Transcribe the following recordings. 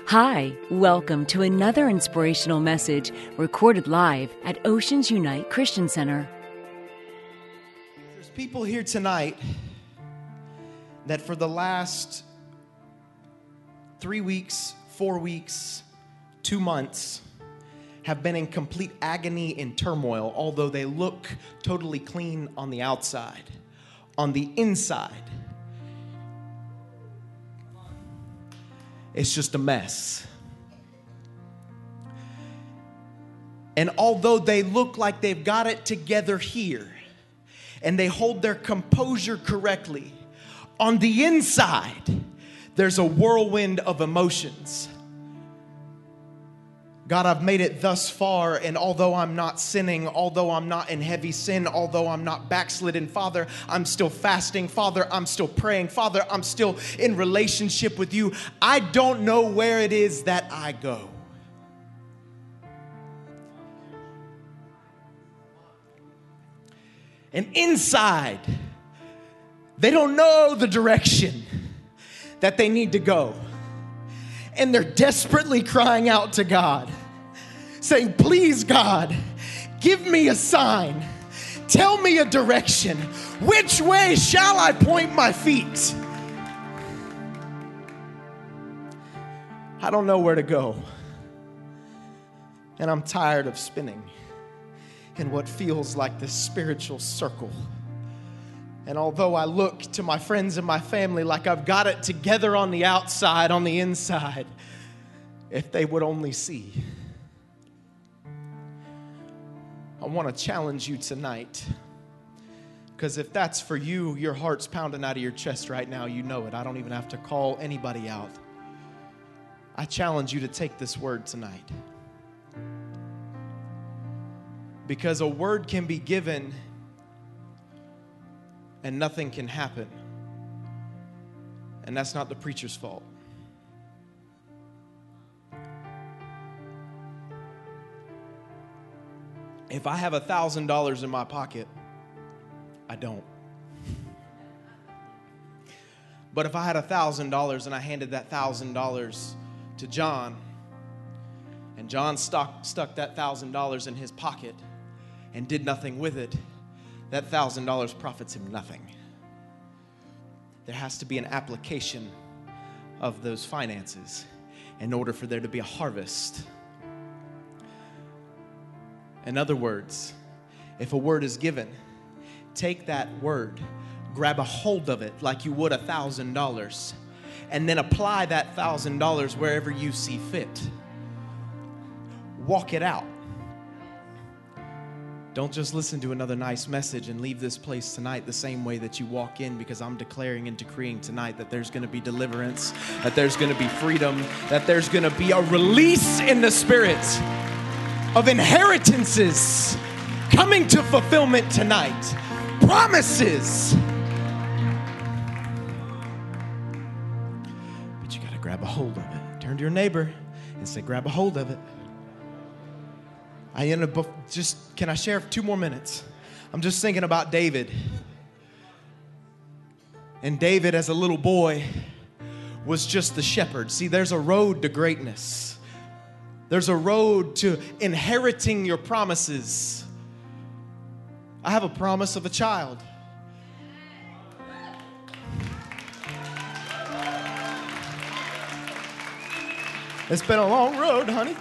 Hi, welcome to another inspirational message recorded live at Oceans Unite Christian Center. There's people here tonight that for the last 3 weeks, 4 weeks, 2 months have been in complete agony and turmoil, although they look totally clean on the outside. On the inside, it's just a mess. And although they look like they've got it together here, and they hold their composure correctly, on the inside, there's a whirlwind of emotions. God, I've made it thus far, and although I'm not sinning, although I'm not in heavy sin, although I'm not backslidden, Father, I'm still fasting. Father, I'm still praying. Father, I'm still in relationship with you. I don't know where it is that I go. And inside, they don't know the direction that they need to go. And they're desperately crying out to God, saying, please, God, give me a sign. Tell me a direction. Which way shall I point my feet? I don't know where to go. And I'm tired of spinning in what feels like this spiritual circle. And although I look to my friends and my family like I've got it together on the outside, on the inside, if they would only see. I want to challenge you tonight. Because if that's for you, your heart's pounding out of your chest right now. You know it. I don't even have to call anybody out. I challenge you to take this word tonight. Because a word can be given and nothing can happen. And that's not the preacher's fault. If I have $1,000 in my pocket, I don't. But if I had $1,000 and I handed that $1,000 to John, and John stuck that $1,000 in his pocket and did nothing with it, that $1,000 profits him nothing. There has to be an application of those finances in order for there to be a harvest. In other words, if a word is given, take that word, grab a hold of it like you would $1,000, and then apply that $1,000 wherever you see fit. Walk it out. Don't just listen to another nice message and leave this place tonight the same way that you walk in, because I'm declaring and decreeing tonight that there's going to be deliverance, that there's going to be freedom, that there's going to be a release in the spirit of inheritances coming to fulfillment tonight. Promises. But you got to grab a hold of it. Turn to your neighbor and say, grab a hold of it. Can I share 2 more minutes? I'm just thinking about David. And David, as a little boy, was just the shepherd. See, there's a road to greatness. There's a road to inheriting your promises. I have a promise of a child. It's been a long road, honey.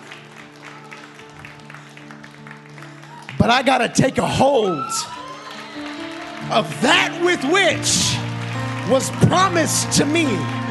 But I got to take a hold of that with which was promised to me.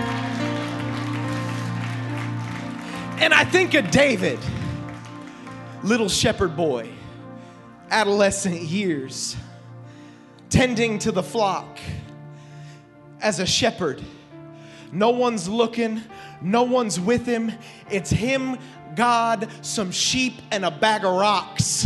And I think of David, little shepherd boy, adolescent years, tending to the flock as a shepherd. No one's looking, no one's with him. It's him, God, some sheep, and a bag of rocks.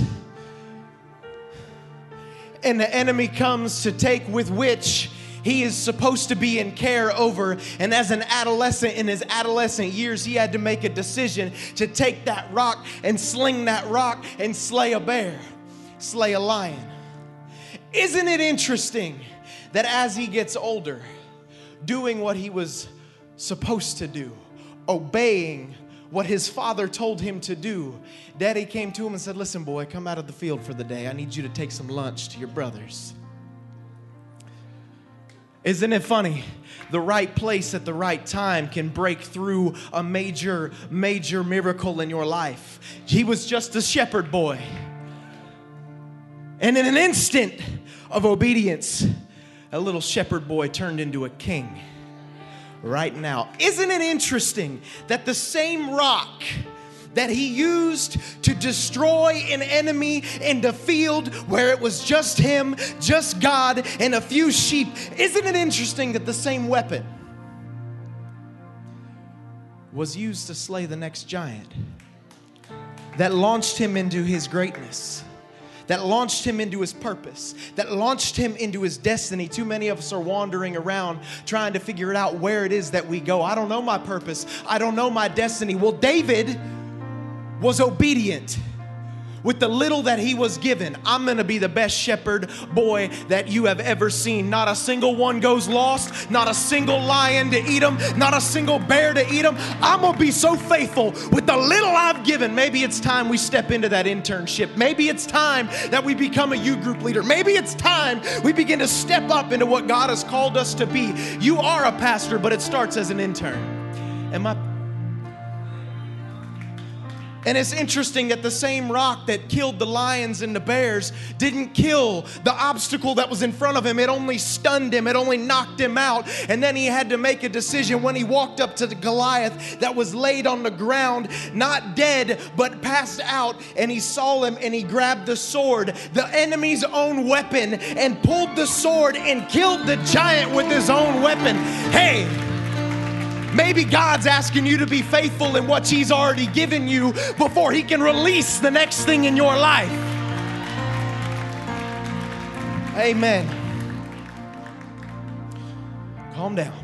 And the enemy comes to take with which he is supposed to be in care over. And as an adolescent, in his adolescent years, he had to make a decision to take that rock and sling that rock and slay a bear, slay a lion. Isn't it interesting that as he gets older, doing what he was supposed to do, obeying what his father told him to do, Daddy came to him and said, listen, boy, come out of the field for the day. I need you to take some lunch to your brothers. Isn't it funny? The right place at the right time can break through a major, major miracle in your life. He was just a shepherd boy. And in an instant of obedience, a little shepherd boy turned into a king right now. Isn't it interesting that the same rock that he used to destroy an enemy in the field where it was just him, just God, and a few sheep, isn't it interesting that the same weapon was used to slay the next giant that launched him into his greatness, that launched him into his purpose, that launched him into his destiny? Too many of us are wandering around trying to figure it out where it is that we go. I don't know my purpose. I don't know my destiny. Well, David was obedient with the little that he was given. I'm going to be the best shepherd boy that you have ever seen. Not a single one goes lost. Not a single lion to eat them. Not a single bear to eat them. I'm going to be so faithful with the little I've given. Maybe it's time we step into that internship. Maybe it's time that we become a youth group leader. Maybe it's time we begin to step up into what God has called us to be. You are a pastor, but it starts as an intern. And it's interesting that the same rock that killed the lions and the bears didn't kill the obstacle that was in front of him. It only stunned him. It only knocked him out. And then he had to make a decision when he walked up to the Goliath that was laid on the ground, not dead, but passed out. And he saw him and he grabbed the sword, the enemy's own weapon, and pulled the sword and killed the giant with his own weapon. Hey! Maybe God's asking you to be faithful in what He's already given you before He can release the next thing in your life. Amen. Calm down.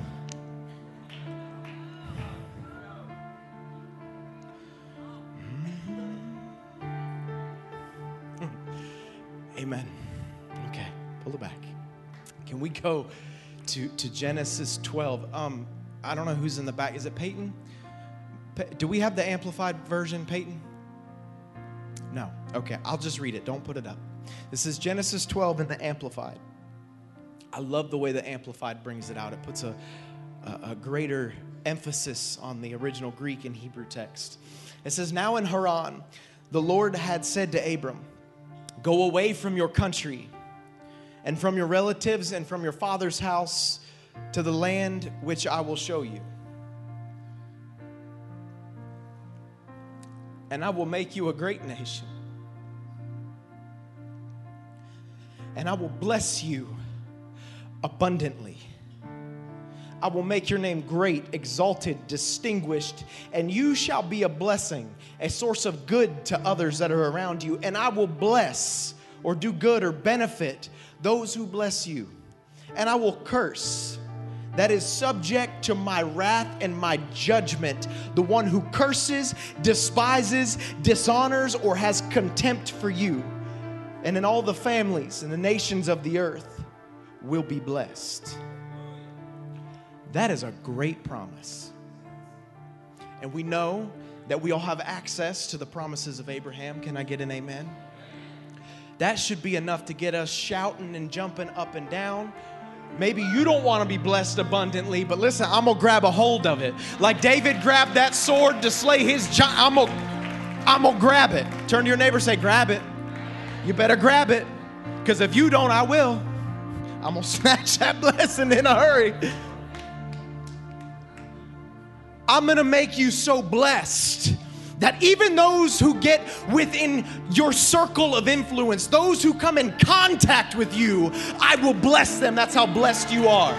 Amen. Okay, pull it back. Can we go to Genesis 12? I don't know who's in the back. Is it Peyton? Do we have the amplified version, Peyton? No. Okay, I'll just read it. Don't put it up. This is Genesis 12 in the amplified. I love the way the amplified brings it out. It puts a greater emphasis on the original Greek and Hebrew text. It says, now in Haran, the Lord had said to Abram, go away from your country and from your relatives and from your father's house to the land which I will show you. And I will make you a great nation. And I will bless you abundantly. I will make your name great, exalted, distinguished, and you shall be a blessing, a source of good to others that are around you. And I will bless or do good or benefit those who bless you. And I will curse that is subject to my wrath and my judgment, the one who curses, despises, dishonors, or has contempt for you. And in all the families and the nations of the earth will be blessed. That is a great promise. And we know that we all have access to the promises of Abraham. Can I get an amen? That should be enough to get us shouting and jumping up and down. Maybe you don't want to be blessed abundantly, but listen, I'm going to grab a hold of it. Like David grabbed that sword to slay his giant, I'm going to grab it. Turn to your neighbor and say, grab it. You better grab it, because if you don't, I will. I'm going to snatch that blessing in a hurry. I'm going to make you so blessed that even those who get within your circle of influence, those who come in contact with you, I will bless them. That's how blessed you are.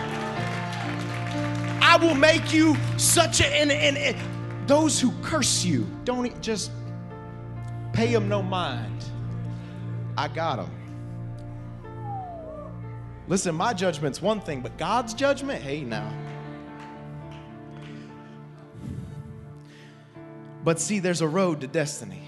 I will make you such a... those who curse you, don't just pay them no mind. I got them. Listen, my judgment's one thing, but God's judgment, hey now. But see, there's a road to destiny.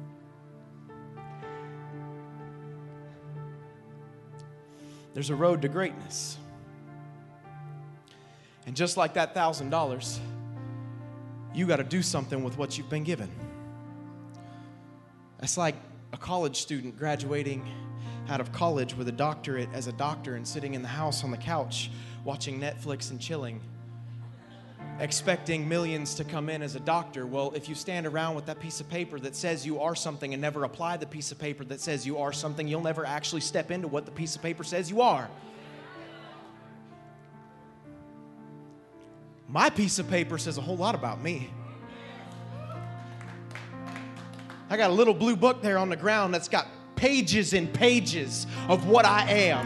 There's a road to greatness. And just like that $1,000, you got to do something with what you've been given. That's like a college student graduating out of college with a doctorate as a doctor and sitting in the house on the couch watching Netflix and chilling, expecting millions to come in as a doctor. Well, if you stand around with that piece of paper that says you are something and never apply the piece of paper that says you are something, you'll never actually step into what the piece of paper says you are. My piece of paper says a whole lot about me. I got a little blue book there on the ground that's got pages and pages of what I am.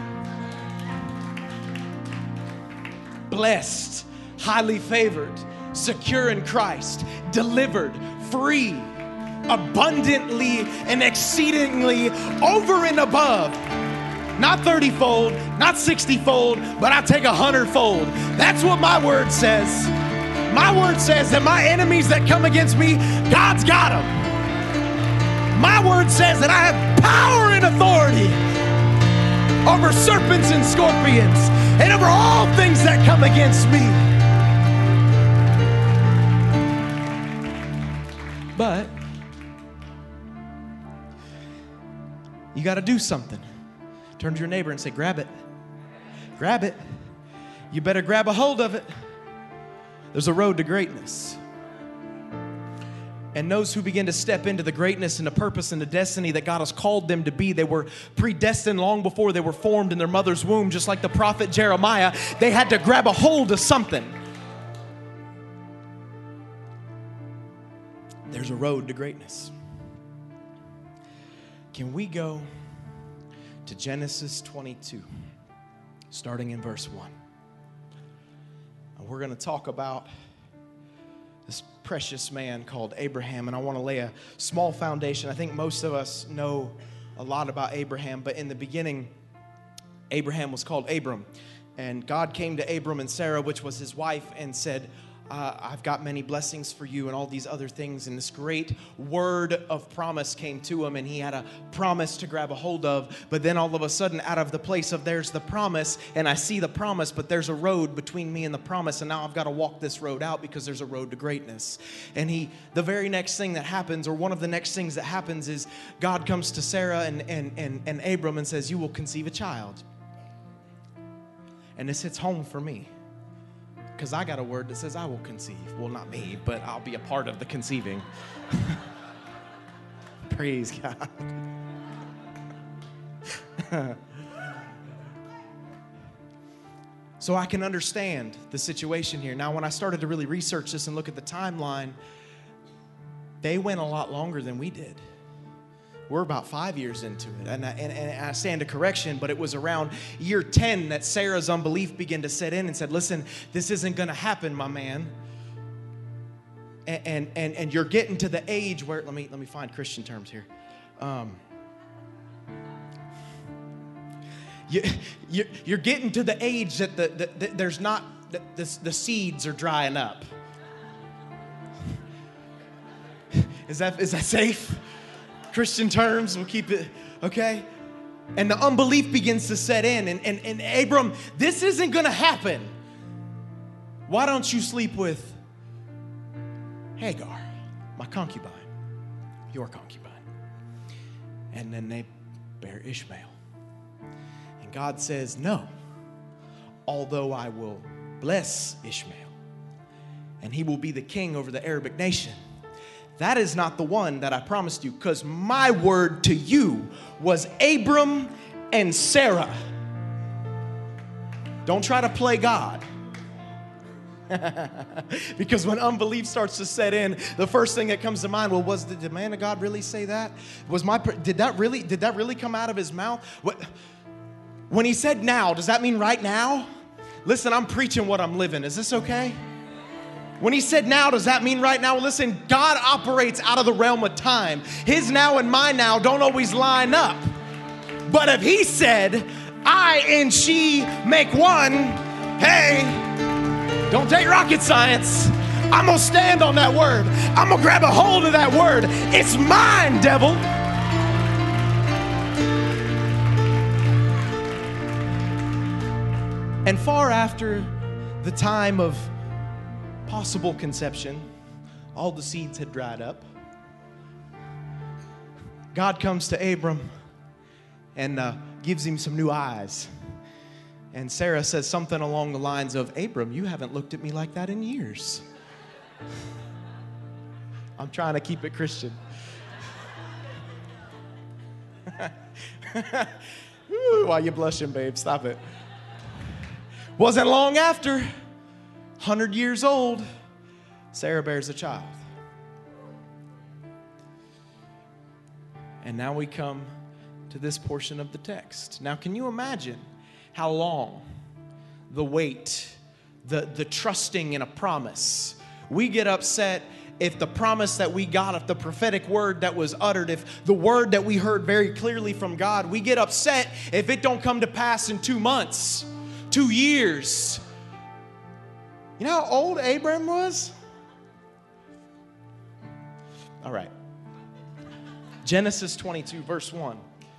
Blessed, highly favored, secure in Christ, delivered, free, abundantly and exceedingly over and above. Not 30-fold, not 60-fold, but I take 100-fold. That's what my word says. My word says that my enemies that come against me, God's got them. My word says that I have power and authority over serpents and scorpions and over all things that come against me. But you got to do something. Turn to your neighbor and say, grab it. Grab it. You better grab a hold of it. There's a road to greatness. And those who begin to step into the greatness and the purpose and the destiny that God has called them to be, they were predestined long before they were formed in their mother's womb, just like the prophet Jeremiah. They had to grab a hold of something. There's a road to greatness. Can we go to Genesis 22, starting in verse 1? And we're going to talk about this precious man called Abraham, and I want to lay a small foundation. I think most of us know a lot about Abraham, but in the beginning, Abraham was called Abram, and God came to Abram and Sarah, which was his wife, and said, I've got many blessings for you and all these other things. And this great word of promise came to him, and he had a promise to grab a hold of. But then all of a sudden, out of the place of there's the promise, and I see the promise, but there's a road between me and the promise, and now I've got to walk this road out because there's a road to greatness. And the very next thing that happens, or one of the next things that happens, is God comes to Sarah and Abram and says, you will conceive a child. And this hits home for me, because I got a word that says I will conceive. Well, not me, but I'll be a part of the conceiving. Praise God. So I can understand the situation here. Now, when I started to really research this and look at the timeline, they went a lot longer than we did. We're about 5 years into it. And I stand to correction, but it was around year 10 that Sarah's unbelief began to set in and said, listen, this isn't going to happen, my man. And you're getting to the age where, let me find Christian terms here. You're getting to the age that there's not, the seeds are drying up. Is that safe? Christian terms, we'll keep it, okay? And the unbelief begins to set in. And Abram, this isn't going to happen. Why don't you sleep with Hagar, my concubine, your concubine? And then they bear Ishmael. And God says, no, although I will bless Ishmael, and he will be the king over the Arabic nation, that is not the one that I promised you, because my word to you was Abram and Sarah. Don't try to play God. Because when unbelief starts to set in, the first thing that comes to mind, well, did the man of God really say that? Did that really come out of his mouth? When he said now, does that mean right now? Listen, I'm preaching what I'm living. Is this okay? When he said now, does that mean right now? Listen, God operates out of the realm of time. His now and my now don't always line up. But if he said, I and she make one, hey, don't take rocket science. I'm going to stand on that word. I'm going to grab a hold of that word. It's mine, devil. And far after the time of possible conception, All the seeds had dried up. God comes to Abram and gives him some new eyes. And Sarah says something along the lines of, Abram, you haven't looked at me like that in years. I'm trying to keep it Christian. Ooh, why you blushing, babe? Stop it. Wasn't long after, 100 years old, Sarah bears a child. And now we come to this portion of the text. Now, can you imagine how long the wait, the trusting in a promise? We get upset if the promise that we got, if the prophetic word that was uttered, if the word that we heard very clearly from God, we get upset if it don't come to pass in 2 months, 2 years. You know how old Abram was? All right. Genesis 22, verse 1.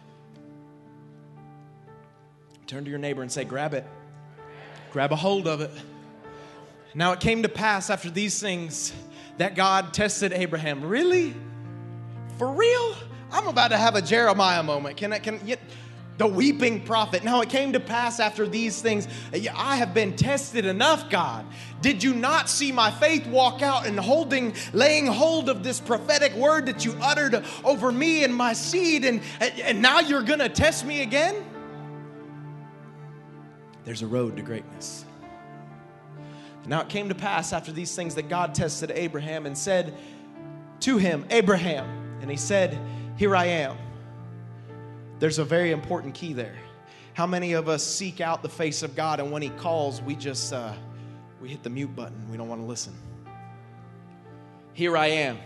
Turn to your neighbor and say, grab it. Grab a hold of it. Now it came to pass after these things that God tested Abraham. Really? For real? I'm about to have a Jeremiah moment. The weeping prophet. Now it came to pass after these things. I have been tested enough, God. Did you not see my faith walk out and laying hold of this prophetic word that you uttered over me and my seed? And now you're going to test me again? There's a road to greatness. Now it came to pass after these things that God tested Abraham and said to him, Abraham, and he said, here I am. There's a very important key there. How many of us seek out the face of God, and when he calls, we just, we hit the mute button. We don't want to listen. Here I am.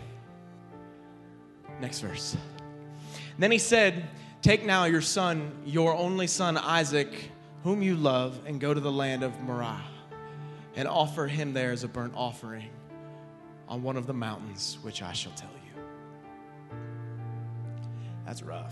Next verse. And then he said, take now your son, your only son Isaac, whom you love, and go to the land of Moriah, and offer him there as a burnt offering on one of the mountains, which I shall tell you. That's rough.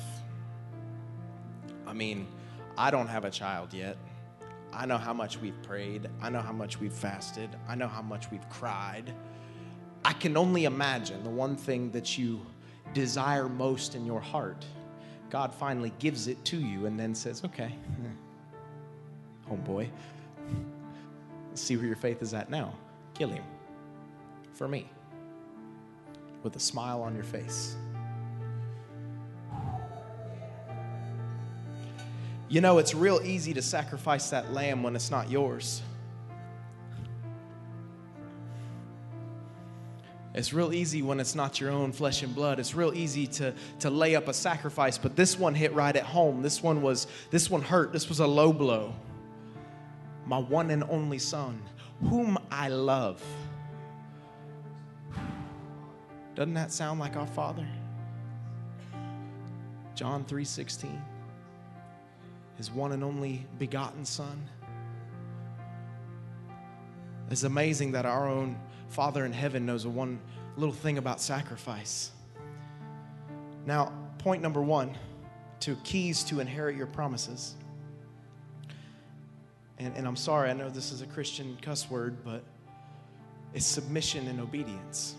I mean, I don't have a child yet. I know how much we've prayed. I know how much we've fasted. I know how much we've cried. I can only imagine the one thing that you desire most in your heart, God finally gives it to you and then says, okay, homeboy, let's see where your faith is at now. Kill him for me with a smile on your face. You know, it's real easy to sacrifice that lamb when it's not yours. It's real easy when it's not your own flesh and blood. It's real easy to lay up a sacrifice, but this one hit right at home. This one hurt. This was a low blow. My one and only son, whom I love. Doesn't that sound like our Father? John 3:16. His one and only begotten Son. It's amazing that our own Father in heaven knows one little thing about sacrifice. Now, point number 1, to keys to inherit your promises. And I'm sorry, I know this is a Christian cuss word, but it's submission and obedience.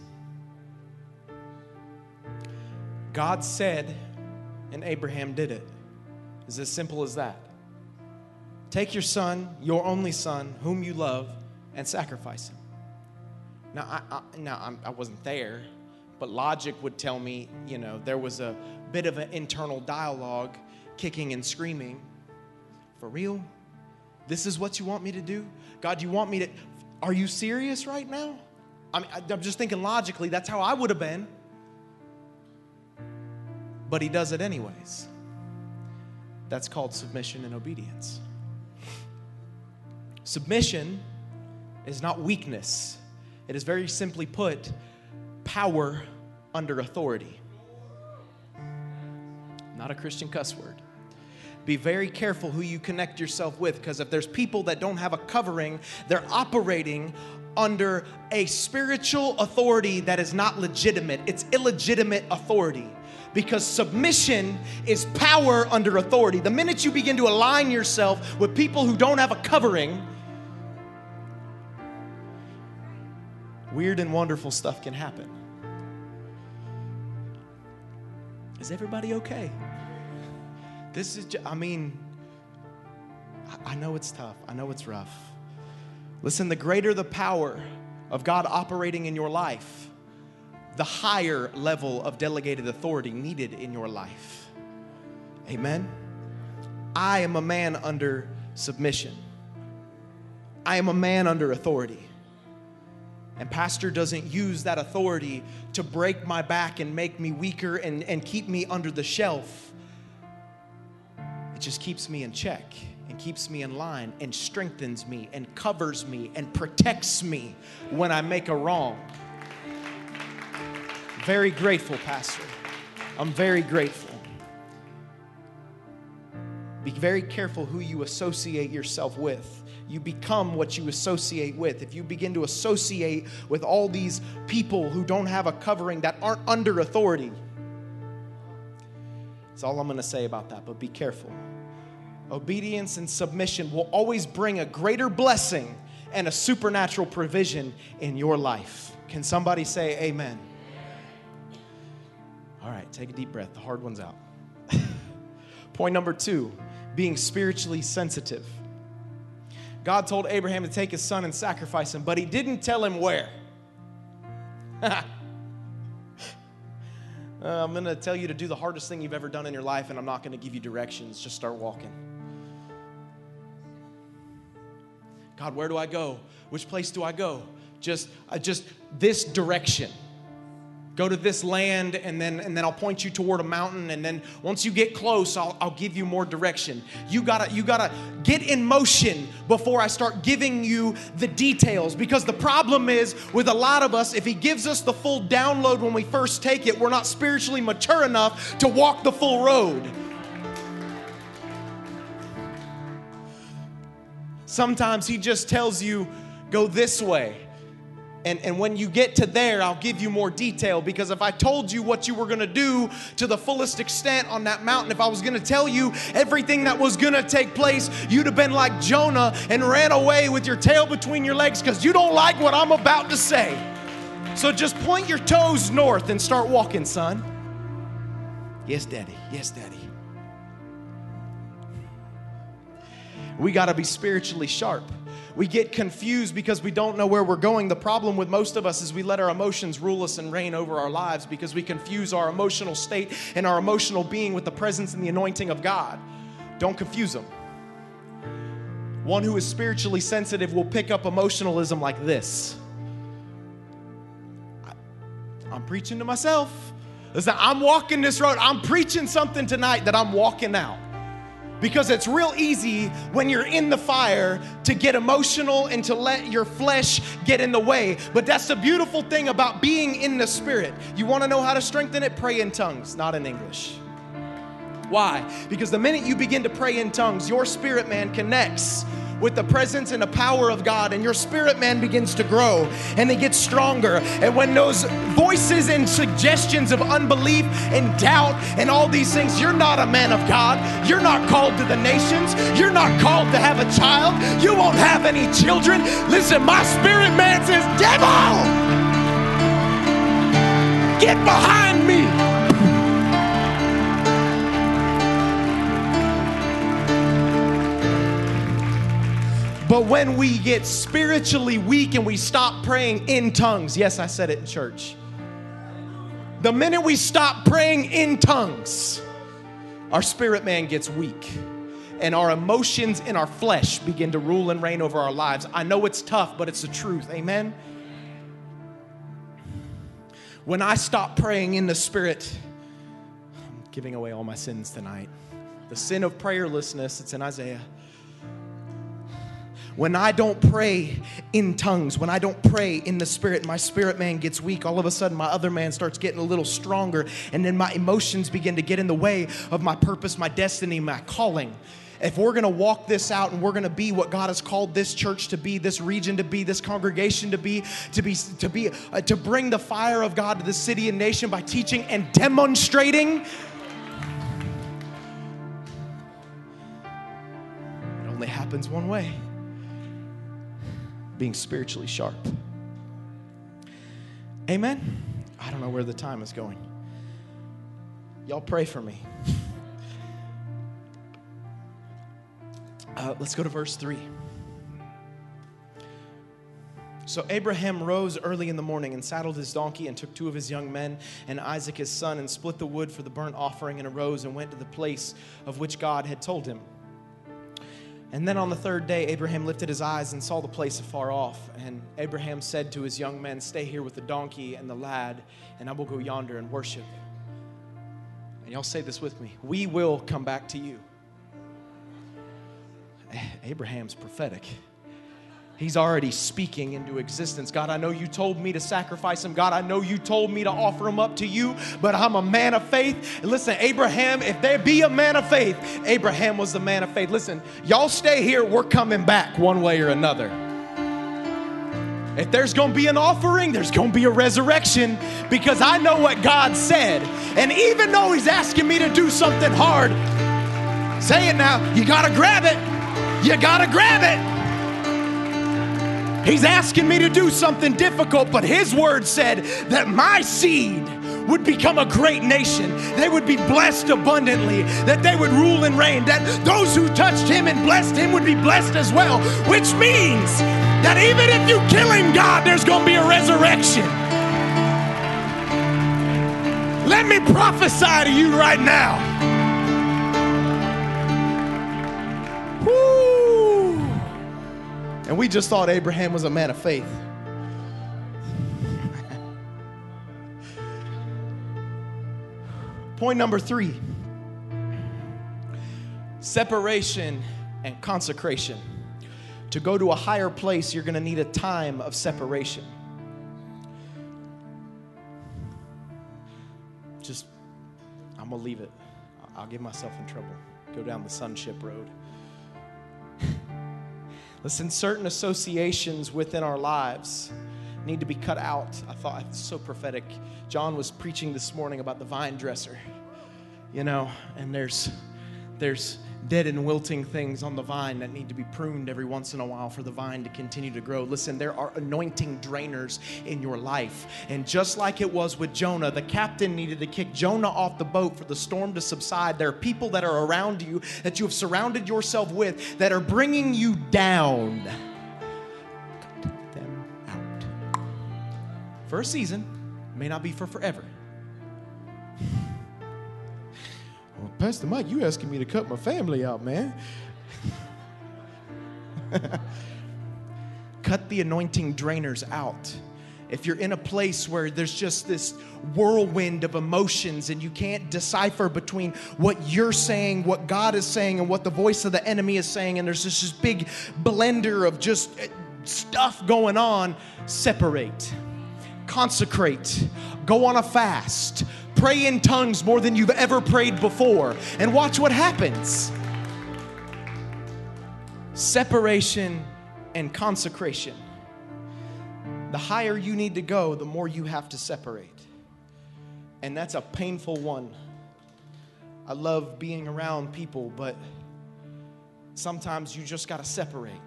God said, and Abraham did it. It's as simple as that. Take your son, your only son, whom you love, and sacrifice him. Now, I wasn't there, but logic would tell me, there was a bit of an internal dialogue, kicking and screaming. For real? This is what you want me to do? God, you want me to... Are you serious right now? I'm just thinking logically, that's how I would have been. But he does it anyways. That's called submission and obedience. Submission is not weakness. It is very simply put, power under authority. Not a Christian cuss word. Be very careful who you connect yourself with, because if there's people that don't have a covering, they're operating under a spiritual authority that is not legitimate. It's illegitimate authority. Because submission is power under authority. The minute you begin to align yourself with people who don't have a covering, weird and wonderful stuff can happen. Is everybody okay? This is, I know it's tough. I know it's rough. Listen, the greater the power of God operating in your life, the higher level of delegated authority needed in your life. Amen? I am a man under submission. I am a man under authority. And pastor doesn't use that authority to break my back and make me weaker and keep me under the shelf. It just keeps me in check and keeps me in line and strengthens me and covers me and protects me when I make a wrong. Very grateful, pastor. I'm very grateful. Be very careful who you associate yourself with. You become what you associate with. If you begin to associate with all these people who don't have a covering, that aren't under authority, that's all I'm going to say about that, but be careful. Obedience and submission will always bring a greater blessing and a supernatural provision in your life. Can somebody say amen? All right, take a deep breath. The hard one's out. Point number 2, being spiritually sensitive. God told Abraham to take his son and sacrifice him, but he didn't tell him where. I'm going to tell you to do the hardest thing you've ever done in your life, and I'm not going to give you directions. Just start walking. God, where do I go? Which place do I go? Just this direction. Go to this land, and then I'll point you toward a mountain, and then once you get close, I'll give you more direction. You gotta get in motion before I start giving you the details, because the problem is with a lot of us, if he gives us the full download when we first take it, we're not spiritually mature enough to walk the full road. Sometimes he just tells you, go this way. And when you get to there, I'll give you more detail, because if I told you what you were going to do to the fullest extent on that mountain, if I was going to tell you everything that was going to take place, you'd have been like Jonah and ran away with your tail between your legs because you don't like what I'm about to say. So just point your toes north and start walking, son. Yes, Daddy. Yes, Daddy. We got to be spiritually sharp. We get confused because we don't know where we're going. The problem with most of us is we let our emotions rule us and reign over our lives because we confuse our emotional state and our emotional being with the presence and the anointing of God. Don't confuse them. One who is spiritually sensitive will pick up emotionalism like this. I'm preaching to myself. Listen, I'm walking this road. I'm preaching something tonight that I'm walking out. Because it's real easy when you're in the fire to get emotional and to let your flesh get in the way. But that's the beautiful thing about being in the Spirit. You want to know how to strengthen it? Pray in tongues, not in English. Why? Because the minute you begin to pray in tongues, your spirit man connects with the presence and the power of God, and your spirit man begins to grow and it gets stronger. And when those voices and suggestions of unbelief and doubt and all these things, you're not a man of God, you're not called to the nations, you're not called to have a child, you won't have any children. Listen, my spirit man says, devil, get behind me. But when we get spiritually weak and we stop praying in tongues, yes, I said it in church. The minute we stop praying in tongues, our spirit man gets weak and our emotions in our flesh begin to rule and reign over our lives. I know it's tough, but it's the truth. Amen? When I stop praying in the Spirit, I'm giving away all my sins tonight. The sin of prayerlessness, it's in Isaiah. When I don't pray in tongues, when I don't pray in the Spirit, my spirit man gets weak. All of a sudden, my other man starts getting a little stronger. And then my emotions begin to get in the way of my purpose, my destiny, my calling. If we're going to walk this out and we're going to be what God has called this church to be, this region to be, this congregation to bring the fire of God to the city and nation by teaching and demonstrating, it only happens one way. Being spiritually sharp. Amen? I don't know where the time is going. Y'all pray for me. Let's go to verse 3. So Abraham rose early in the morning and saddled his donkey and took 2 of his young men and Isaac his son and split the wood for the burnt offering and arose and went to the place of which God had told him. And then on the 3rd day, Abraham lifted his eyes and saw the place afar off. And Abraham said to his young men, stay here with the donkey and the lad, and I will go yonder and worship. And y'all say this with me. We will come back to you. Abraham's prophetic. He's already speaking into existence. God, I know you told me to sacrifice him. God, I know you told me to offer him up to you, but I'm a man of faith. Listen, Abraham, if there be a man of faith, Abraham was the man of faith. Listen, y'all stay here. We're coming back one way or another. If there's going to be an offering, there's going to be a resurrection, because I know what God said. And even though he's asking me to do something hard, say it now, you got to grab it. You got to grab it. He's asking me to do something difficult, but his word said that my seed would become a great nation. They would be blessed abundantly, that they would rule and reign, that those who touched him and blessed him would be blessed as well, which means that even if you kill him, God, there's going to be a resurrection. Let me prophesy to you right now. Woo! And we just thought Abraham was a man of faith. Point number 3. Separation and consecration. To go to a higher place, you're going to need a time of separation. I'm going to leave it. I'll get myself in trouble. Go down the sonship road. Listen, certain associations within our lives need to be cut out. I thought it's so prophetic. John was preaching this morning about the vine dresser, and there's dead and wilting things on the vine that need to be pruned every once in a while for the vine to continue to grow. Listen, there are anointing drainers in your life. And just like it was with Jonah, the captain needed to kick Jonah off the boat for the storm to subside. There are people that are around you that you have surrounded yourself with that are bringing you down. Cut them out. For a season, may not be for forever. Well, Pastor Mike, you asking me to cut my family out, man. Cut the anointing drainers out. If you're in a place where there's just this whirlwind of emotions and you can't decipher between what you're saying, what God is saying, and what the voice of the enemy is saying, and there's just this big blender of just stuff going on, separate. Consecrate. Go on a fast. Pray in tongues more than you've ever prayed before, and watch what happens. Separation and consecration. The higher you need to go, the more you have to separate. And that's a painful one. I love being around people, but sometimes you just got to separate.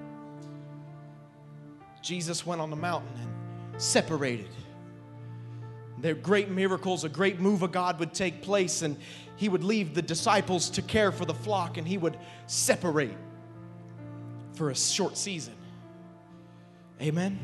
Jesus went on the mountain and separated. There were great miracles, a great move of God would take place, and he would leave the disciples to care for the flock, and he would separate for a short season. Amen?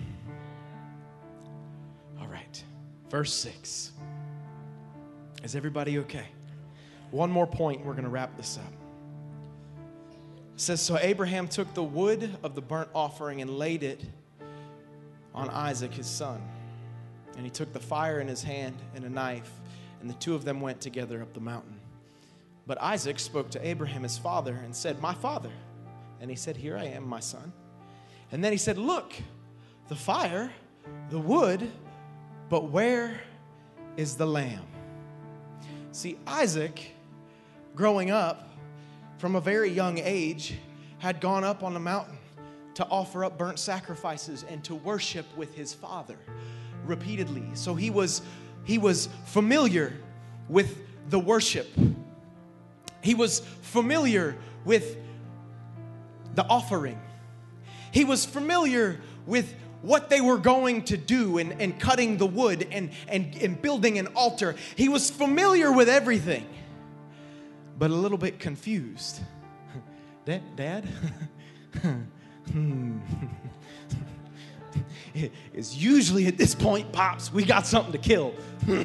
All right. Verse 6. Is everybody okay? One more point, we're going to wrap this up. It says, so Abraham took the wood of the burnt offering and laid it on Isaac his son. And he took the fire in his hand and a knife, and the 2 of them went together up the mountain. But Isaac spoke to Abraham his father and said, my father. And he said, here I am, my son. And then he said, look, the fire, the wood, but where is the lamb? See, Isaac, growing up from a very young age, had gone up on the mountain to offer up burnt sacrifices and to worship with his father repeatedly. So he was familiar with the worship. He was familiar with the offering. He was familiar with what they were going to do and cutting the wood and building an altar. He was familiar with everything, but a little bit confused. Dad? It's usually at this point, Pops, we got something to kill.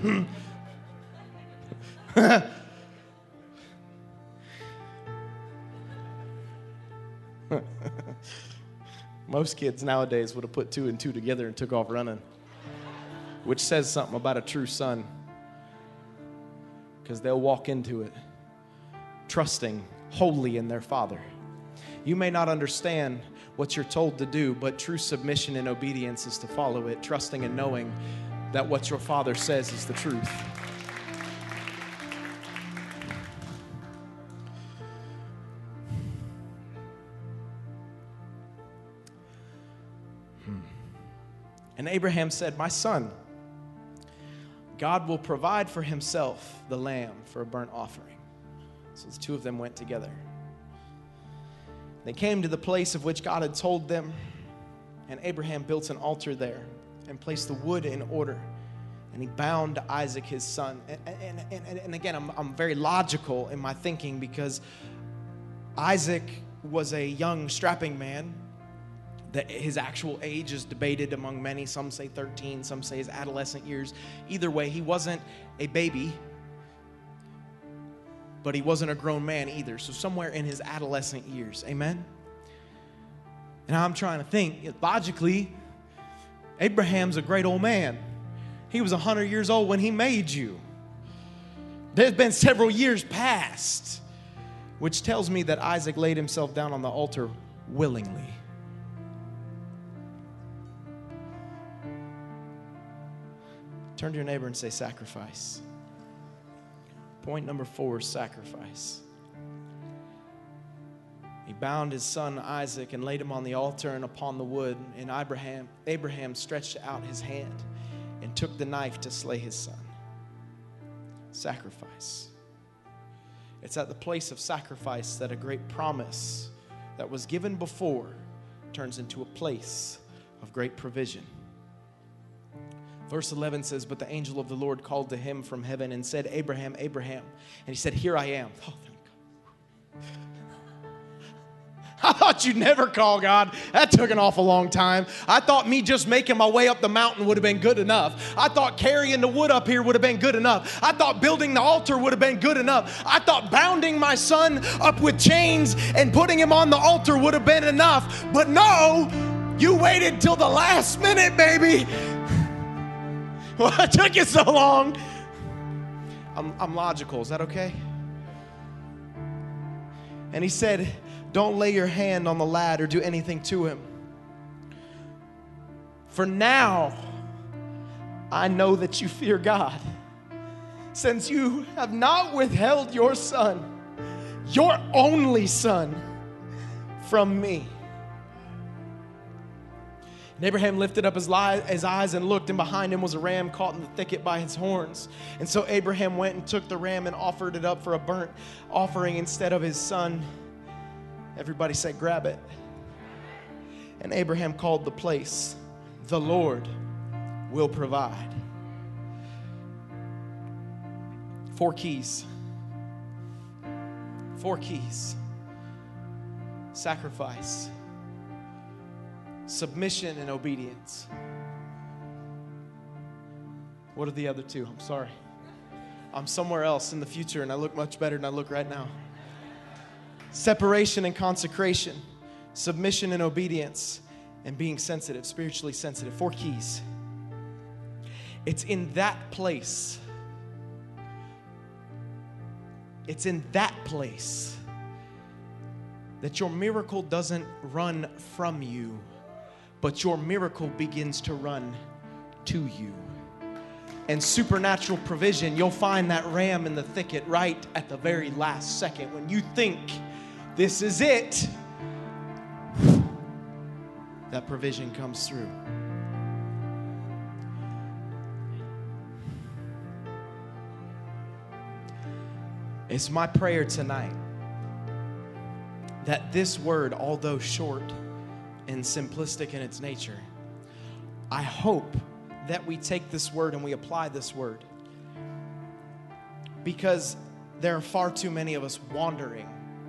Most kids nowadays would have put 2 and 2 together and took off running, which says something about a true son, because they'll walk into it trusting wholly in their father. You may not understand what you're told to do, but true submission and obedience is to follow it, trusting and knowing that what your father says is the truth. And Abraham said, "My son, God will provide for himself the lamb for a burnt offering." So the two of them went together. They came to the place of which God had told them, and Abraham built an altar there and placed the wood in order. And he bound Isaac, his son. And again, I'm very logical in my thinking, because Isaac was a young, strapping man. That his actual age is debated among many. Some say 13, some say his adolescent years. Either way, he wasn't a baby, but he wasn't a grown man either. So somewhere in his adolescent years, amen? And I'm trying to think, logically, Abraham's a great old man. He was 100 years old when he made you. There's been several years past, which tells me that Isaac laid himself down on the altar willingly. Turn to your neighbor and say, sacrifice. Point number 4 is sacrifice. He bound his son Isaac and laid him on the altar and upon the wood. And Abraham stretched out his hand and took the knife to slay his son. Sacrifice. It's at the place of sacrifice that a great promise that was given before turns into a place of great provision. Verse 11 says, "But the angel of the Lord called to him from heaven and said, 'Abraham, Abraham.' And he said, 'Here I am.'" Oh, thank God. I thought you'd never call, God. That took an awful long time. I thought me just making my way up the mountain would have been good enough. I thought carrying the wood up here would have been good enough. I thought building the altar would have been good enough. I thought bounding my son up with chains and putting him on the altar would have been enough. But no, you waited till the last minute, baby. Why it took you so long? I'm logical. Is that okay? And he said, "Don't lay your hand on the lad or do anything to him. For now I know that you fear God, since you have not withheld your son, your only son, from me." And Abraham lifted up his eyes and looked, and behind him was a ram caught in the thicket by its horns. And so Abraham went and took the ram and offered it up for a burnt offering instead of his son. Everybody say, grab it. And Abraham called the place, "The Lord will provide." 4 keys. 4 keys. Sacrifice, submission, and obedience. What are the other 2? I'm sorry. I'm somewhere else in the future, and I look much better than I look right now. Separation and consecration, submission and obedience, and being sensitive, spiritually sensitive. 4 keys. It's in that place. It's in that place that your miracle doesn't run from you, but your miracle begins to run to you. And supernatural provision, you'll find that ram in the thicket right at the very last second. When you think this is it, that provision comes through. It's my prayer tonight that this word, although short and simplistic in its nature, I hope that we take this word and we apply this word, because there are far too many of us wandering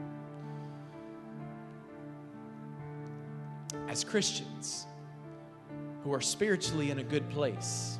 as Christians who are spiritually in a good place,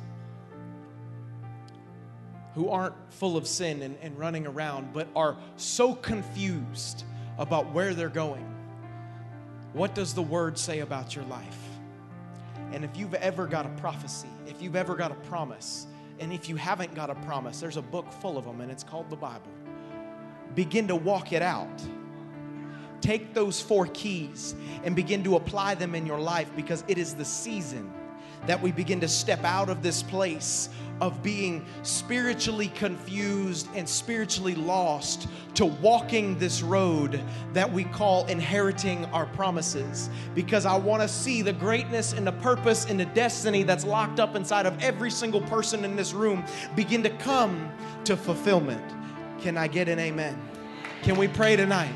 who aren't full of sin and running around, but are so confused about where they're going. What does the word say about your life? And if you've ever got a prophecy, if you've ever got a promise, and if you haven't got a promise, there's a book full of them, and it's called the Bible. Begin to walk it out. Take those 4 keys and begin to apply them in your life, because it is the season that we begin to step out of this place of being spiritually confused and spiritually lost to walking this road that we call inheriting our promises. Because I want to see the greatness and the purpose and the destiny that's locked up inside of every single person in this room begin to come to fulfillment. Can I get an amen? Can we pray tonight?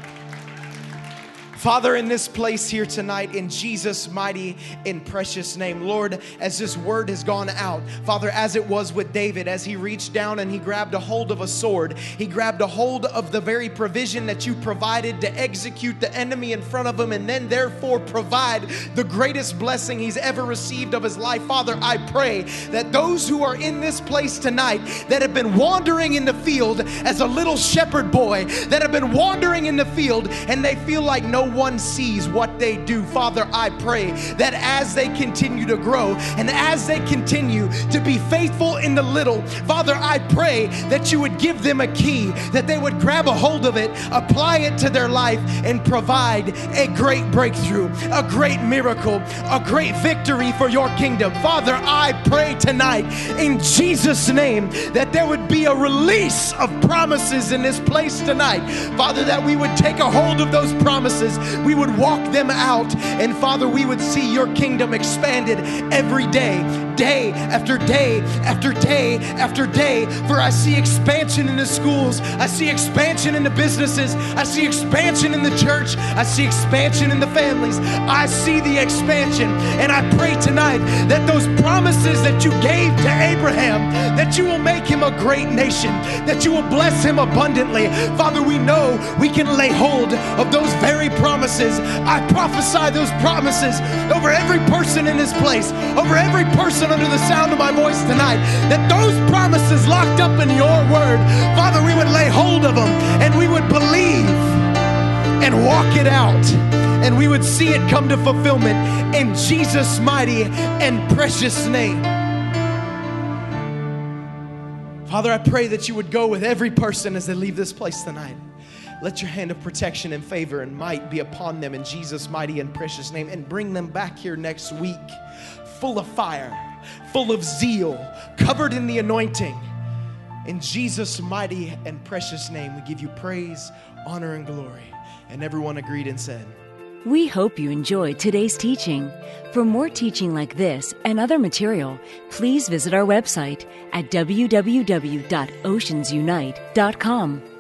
Father, in this place here tonight, in Jesus' mighty and precious name, Lord, as this word has gone out, Father, as it was with David, as he reached down and he grabbed a hold of a sword, he grabbed a hold of the very provision that you provided to execute the enemy in front of him, and then therefore provide the greatest blessing he's ever received of his life. Father, I pray that those who are in this place tonight that have been wandering in the field as a little shepherd boy, that have been wandering in the field and they feel like no one sees what they do, Father, I pray that as they continue to grow and as they continue to be faithful in the little, Father, I pray that you would give them a key, that they would grab a hold of it, apply it to their life, and provide a great breakthrough, a great miracle, a great victory for your kingdom. Father, I pray tonight in Jesus' name that there would be a release of promises in this place tonight. Father, that we would take a hold of those promises, we would walk them out, and Father, we would see your kingdom expanded every day, day after day after day after day. For I see expansion in the schools, I see expansion in the businesses, I see expansion in the church, I see expansion in the families, I see the expansion. And I pray tonight that those promises that you gave to Abraham, that you will make him a great nation, that you will bless him abundantly. Father, we know we can lay hold of those very promises. I prophesy those promises over every person in this place, over every person under the sound of my voice tonight, that those promises locked up in your word, Father, we would lay hold of them and we would believe and walk it out, and we would see it come to fulfillment in Jesus' mighty and precious name. Father, I pray that you would go with every person as they leave this place tonight. Let your hand of protection and favor and might be upon them in Jesus' mighty and precious name, and bring them back here next week full of fire, full of zeal, covered in the anointing. In Jesus' mighty and precious name, we give you praise, honor, and glory. And everyone agreed and said, We hope you enjoyed today's teaching. For more teaching like this and other material, please visit our website at www.oceansunite.com.